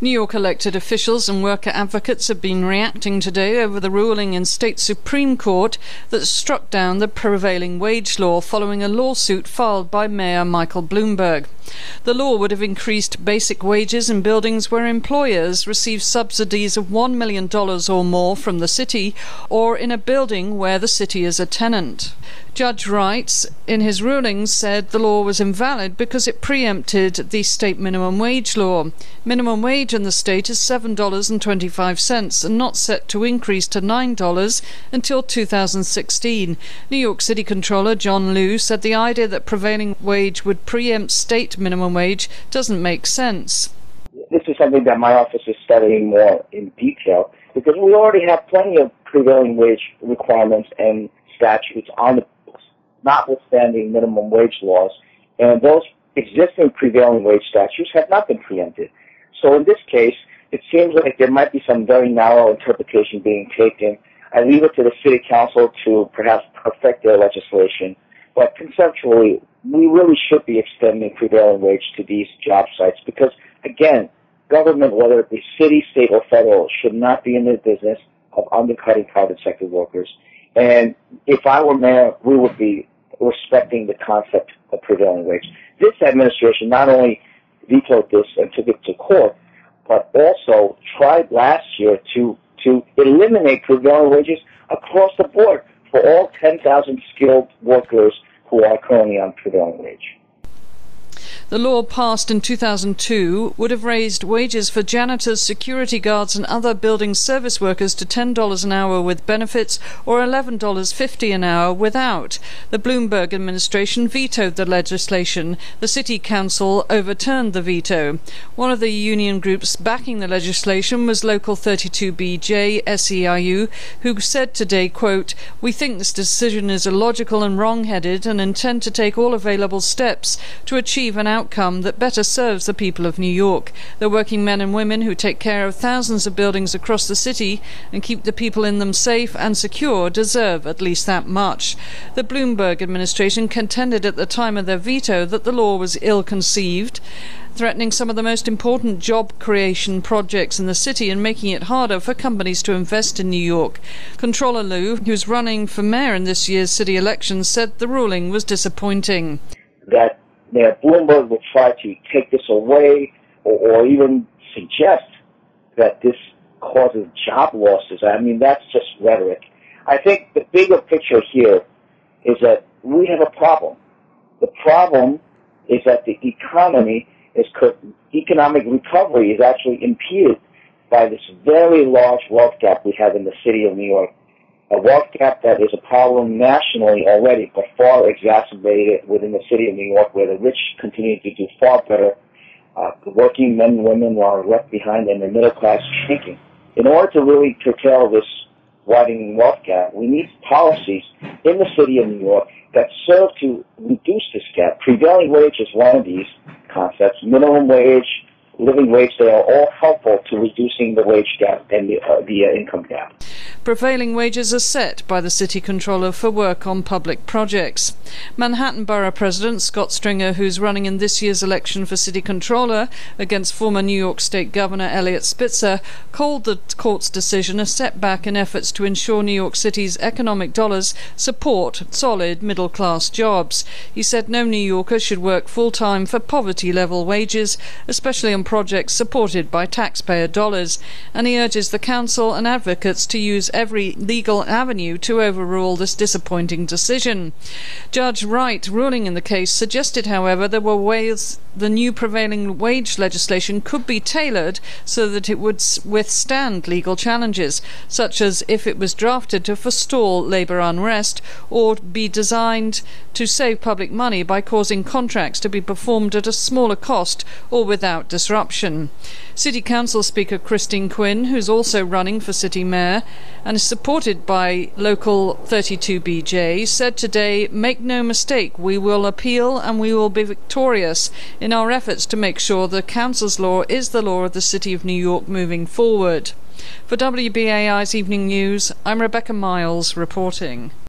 New York elected officials and worker advocates have been reacting today over the ruling in state Supreme Court that struck down the prevailing wage law following a lawsuit filed by Mayor Michael Bloomberg. The law would have increased basic wages in buildings where employers receive subsidies of $1 million or more from the city, or in a building where the city is a tenant. Judge Wright, in his rulings, said the law was invalid because it preempted the state minimum wage law. Minimum wage in the state is $7.25 and not set to increase to $9 until 2016. New York City Controller John Liu said the idea that prevailing wage would preempt state minimum wage doesn't make sense. This is something that my office is studying more in detail because we already have plenty of prevailing wage requirements and statutes on the books, notwithstanding minimum wage laws, and those existing prevailing wage statutes have not been preempted. So in this case, it seems like there might be some very narrow interpretation being taken. I leave it to the City Council to perhaps perfect their legislation, but conceptually, we really should be extending prevailing wage to these job sites because, again, government, whether it be city, state, or federal, should not be in the business of undercutting private sector workers. And if I were mayor, we would be respecting the concept of prevailing wage. This administration not only vetoed this and took it to court, but also tried last year to eliminate prevailing wages across the board for all 10,000 skilled workers who are currently on prevailing wage. The law passed in 2002 would have raised wages for janitors, security guards and other building service workers to $10 an hour with benefits or $11.50 an hour without. The Bloomberg administration vetoed the legislation. The City Council overturned the veto. One of the union groups backing the legislation was Local 32BJ SEIU, who said today, quote, "We think this decision is illogical and wrong-headed and intend to take all available steps to achieve an outcome that better serves the people of New York. The working men and women who take care of thousands of buildings across the city and keep the people in them safe and secure deserve at least that much." The Bloomberg administration contended at the time of their veto that the law was ill-conceived, threatening some of the most important job creation projects in the city and making it harder for companies to invest in New York. Controller Liu, who's running for mayor in this year's city election, said the ruling was disappointing. That Mayor Bloomberg would try to take this away or even suggest that this causes job losses. I mean, that's just rhetoric. I think the bigger picture here is that we have a problem. The problem is that the economic recovery is actually impeded by this very large wealth gap we have in the city of New York. A wealth gap that is a problem nationally already, but far exacerbated within the city of New York, where the rich continue to do far better. The working men and women are left behind, and the middle class shrinking. In order to really curtail this widening wealth gap, we need policies in the city of New York that serve to reduce this gap. Prevailing wage is one of these concepts. Minimum wage, living wage, they are all helpful to reducing the wage gap and the income gap. Prevailing wages are set by the city controller for work on public projects. Manhattan Borough President Scott Stringer, who's running in this year's election for city controller against former New York State Governor Eliot Spitzer, called the court's decision a setback in efforts to ensure New York City's economic dollars support solid middle-class jobs. He said no New Yorker should work full-time for poverty-level wages, especially on projects supported by taxpayer dollars, and he urges the council and advocates to use every legal avenue to overrule this disappointing decision. Judge Wright, ruling in the case, suggested, however, there were ways the new prevailing wage legislation could be tailored so that it would withstand legal challenges, such as if it was drafted to forestall labour unrest or be designed to save public money by causing contracts to be performed at a smaller cost or without disruption. City Council Speaker Christine Quinn, who's also running for city mayor and is supported by Local 32BJ, said today, "Make no mistake, we will appeal and we will be victorious in our efforts to make sure the council's law is the law of the City of New York moving forward." For WBAI's Evening News, I'm Rebecca Miles reporting.